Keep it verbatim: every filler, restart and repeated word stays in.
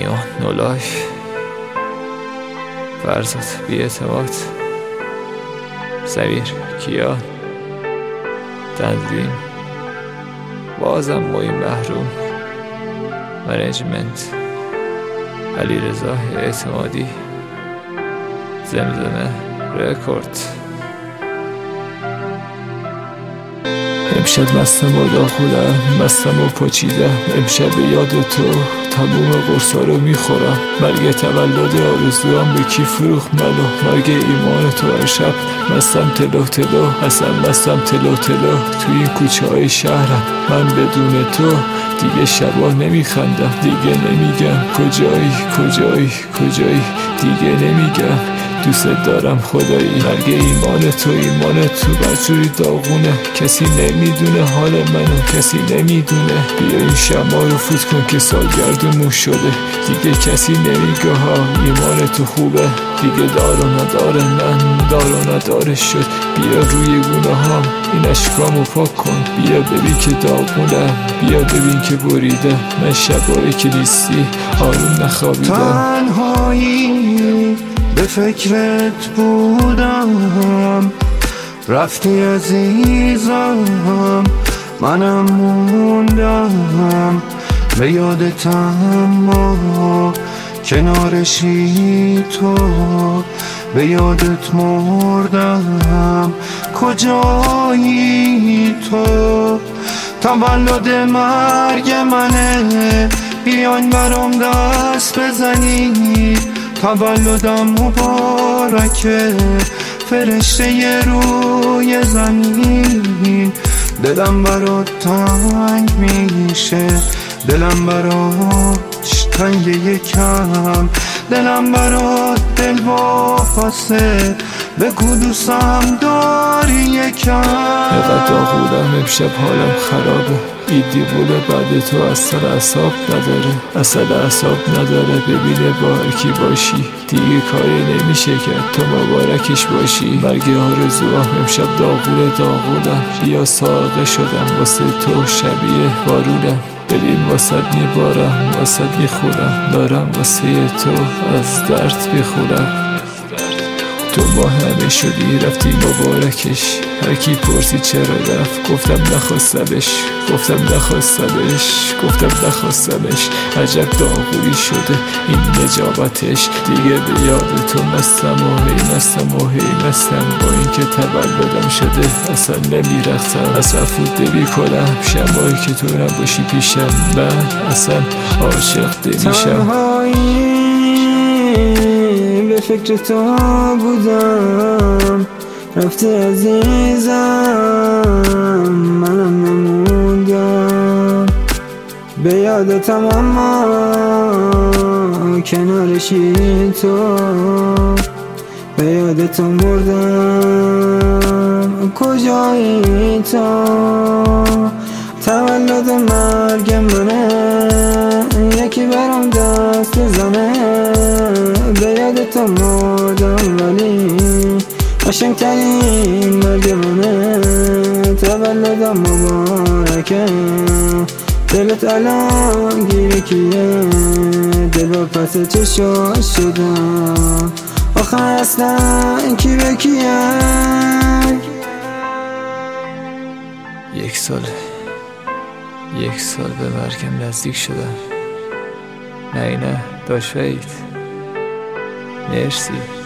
نیون نولای فرزاد بی اعتماد سمیر کیا تنظیم بازم موی محروم منیجمنت علیرضا اعتمادی زمزمه رکورد. امشب مستم و داخلم مستم و پاچیدم، امشب به یاد تو تموم قرصا رو میخورم. مرگ تولد آرزوام به کی فروخت منو، مرگ ایمان تو هر شب مستم تلو تلو، اصلا مستم تلو تلو توی این کوچه های شهرم. من بدون تو دیگه شبا نمیخندم، دیگه نمیگم کجایی کجایی کجایی، دیگه نمیگم دوست دارم خدایی. مرگ ایمان تو ایمان تو بجوری داغونه، کسی نمیدونه حال منو، کسی نمیدونه. بیا این شمع رو فوت کن که سالگردمون شده، دیگه کسی نمیگه ها ایمان تو خوبه. دیگه دار و نداره من دار و نداره شد، بیا روی گونه هام این اشکامو پاک کن. بیا ببین که داغونه، بیا ببین که بریده، من شبایی که نیستی آروم نخوابیدم. تنهایی به فکرت بودم، رفتی عزیزم منم موندم. به یادتم ما کنارشی تو، به یادت مردم کجایی تو. تولد مرگ منه بیاین برام دست بزنید، تولدم مبارکه فرشته روی زمین. دلم برات تنگ میشه، دلم برات تنگ یکم، دلم برات دل وافاسه، بگو دوستم داری یکم. اقدر داغولم امشب حالم خرابه، این دیوونه بعد تو اصلا اعصاب نداره، اصلا اعصاب نداره. ببینه با هر کی باشی دیگه کاری نمیشه کرد، تو مبارکش باشی. مرگ آرزوام امشب داغونه داغونم، بیا ساقه شدم واسه تو شبیه بارونم. بریم واسد میبارم واسد میخورم، دارم واسه تو از درد میخورم. تو با همه شدی رفتی مبارکش، هر کی پرسی چرا رفت گفتم نخواستمش، گفتم نخواستمش گفتم نخواستمش. عجب داغوری شده این نجابتش، دیگه به یاد تو مستم و هی مستم و هی مستم. با اینکه تولدم شده اصلا نمیرختم، اصلا فوت نمیکنم شبایی که تو نباشی پیشم، من اصلا عاشق نمیشم. به فکر تو بودم، رفتی عزیزم منم نموندم. به یادتم اما کنارشی تو، به یادتم مردم کجایی تو. تولد مرگ منه یکی برام دست بزنه، به یادتم مردم ولی قشنگترین مرگ منه. تولدم مبارکه دلت الان گیره کیه، دل پس چشاش شدم آخه اصلا کی به کیه. یک سال یک سال به مرگم نزدیک شدم. نه نه داشت وید مرسی.